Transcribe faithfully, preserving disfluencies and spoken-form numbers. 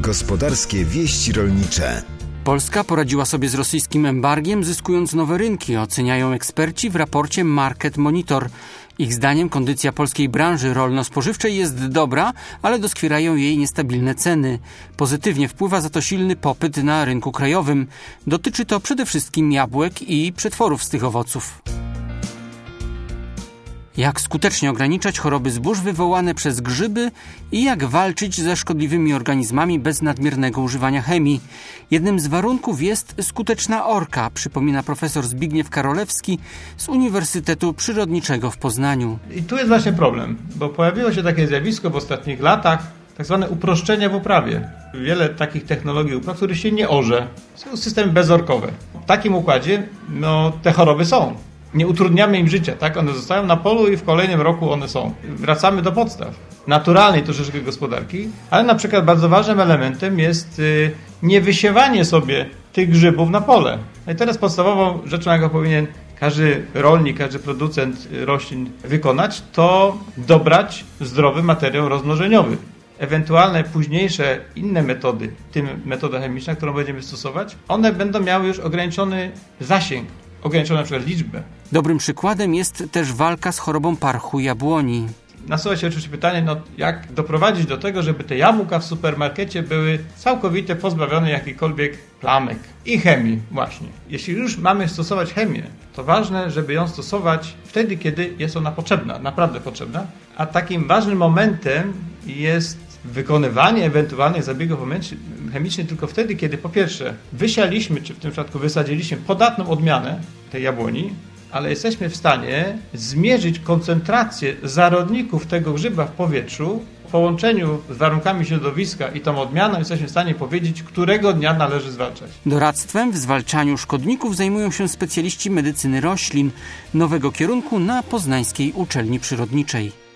Gospodarskie wieści rolnicze. Polska poradziła sobie z rosyjskim embargiem, zyskując nowe rynki, oceniają eksperci w raporcie Market Monitor. Ich zdaniem kondycja polskiej branży rolno-spożywczej jest dobra, ale doskwierają jej niestabilne ceny. Pozytywnie wpływa za to silny popyt na rynku krajowym. Dotyczy to przede wszystkim jabłek i przetworów z tych owoców. Jak skutecznie ograniczać choroby zbóż wywołane przez grzyby i jak walczyć ze szkodliwymi organizmami bez nadmiernego używania chemii. Jednym z warunków jest skuteczna orka, przypomina profesor Zbigniew Karolewski z Uniwersytetu Przyrodniczego w Poznaniu. I tu jest właśnie problem, bo pojawiło się takie zjawisko w ostatnich latach, tak zwane uproszczenia w uprawie. Wiele takich technologii upraw, których się nie orze. Są systemy bezorkowe. W takim układzie no, te choroby są. Nie utrudniamy im życia, tak? One zostają na polu i w kolejnym roku one są. Wracamy do podstaw naturalnej troszeczkę gospodarki, ale na przykład bardzo ważnym elementem jest yy, niewysiewanie sobie tych grzybów na pole. No i teraz podstawową rzeczą, jaką powinien każdy rolnik, każdy producent roślin wykonać, to dobrać zdrowy materiał rozmnożeniowy. Ewentualne późniejsze inne metody, w tym metoda chemiczna, którą będziemy stosować, one będą miały już ograniczony zasięg, ograniczoną na przykład liczbę. Dobrym przykładem jest też walka z chorobą parchu jabłoni. Nasuwa się oczywiście pytanie, no, jak doprowadzić do tego, żeby te jabłka w supermarkecie były całkowicie pozbawione jakichkolwiek plamek i chemii właśnie. Jeśli już mamy stosować chemię, to ważne, żeby ją stosować wtedy, kiedy jest ona potrzebna, naprawdę potrzebna, a takim ważnym momentem jest wykonywanie ewentualnych zabiegów chemicznych tylko wtedy, kiedy po pierwsze wysialiśmy, czy w tym przypadku wysadziliśmy podatną odmianę tej jabłoni, ale jesteśmy w stanie zmierzyć koncentrację zarodników tego grzyba w powietrzu. W połączeniu z warunkami środowiska i tą odmianą jesteśmy w stanie powiedzieć, którego dnia należy zwalczać. Doradztwem w zwalczaniu szkodników zajmują się specjaliści medycyny roślin, nowego kierunku na Poznańskiej Uczelni Przyrodniczej.